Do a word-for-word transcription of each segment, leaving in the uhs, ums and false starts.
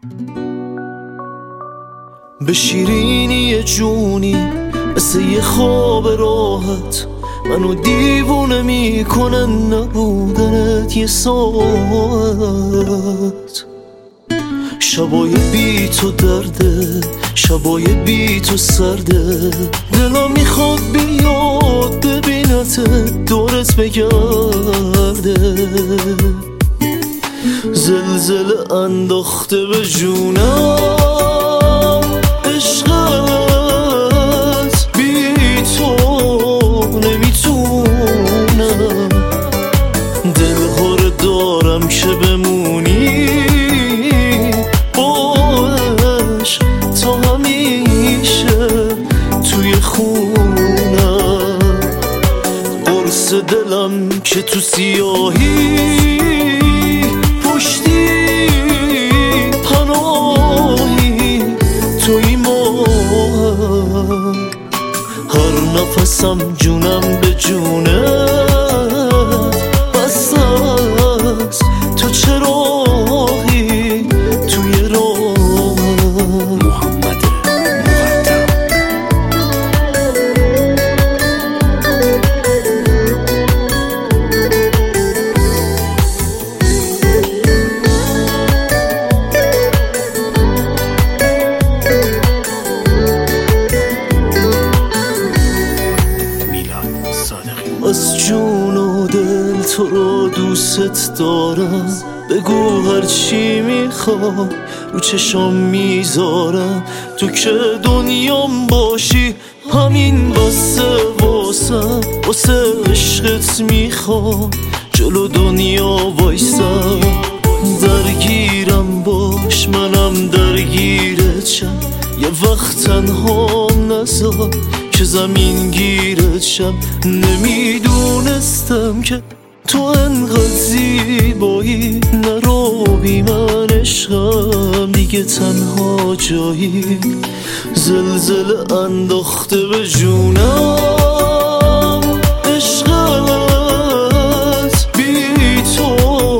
به شیرینی جونی مثل یه خواب راحت منو دیوونه میکنن نبودنت یه ساعت. شبای بی تو درده، شبای بی تو سرده، دلم میخواد بیاد ببینت دورت بگرده. زلزله انداخته به جونم عشقت، بی تو نمیتونم. دلها رو دارم که بمونی باش تا همیشه توی خونم. قرص دلم که تو سیاهی پشتی پناهی توی ما. هر نفسم جونم به جونت بس است، تو چراغی توی راه. محمد از جون و دل تو رو دوست دارم، بگو هر چی میخوام رو چشام میذارم. تو که دنیام باشی همین بسه واسم، واسه عشقت میخوام جلو دنیا وایسم. درگیرم باش منم درگیرت شم، یه وقت تنها نذار که زمین گیرت شم. نمیدونستم که تو انقدر زیبایی، نرو بی من عشقم دیگه تنها جایی. زلزله انداخته به جونم عشقت، بی تو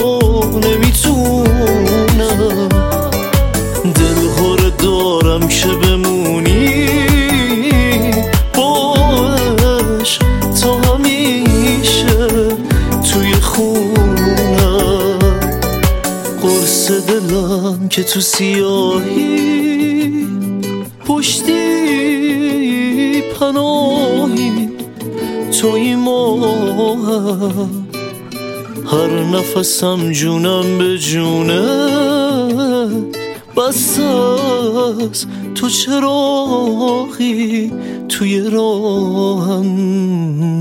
نمیتونم. دلها رو دارم که بمونی باش تا همیشه توی خونم. قرص دلم که تو سیاهی پشتی پناهی توی ما. هر نفسم جونم به جونه بس است، تو چراغی توی راهم.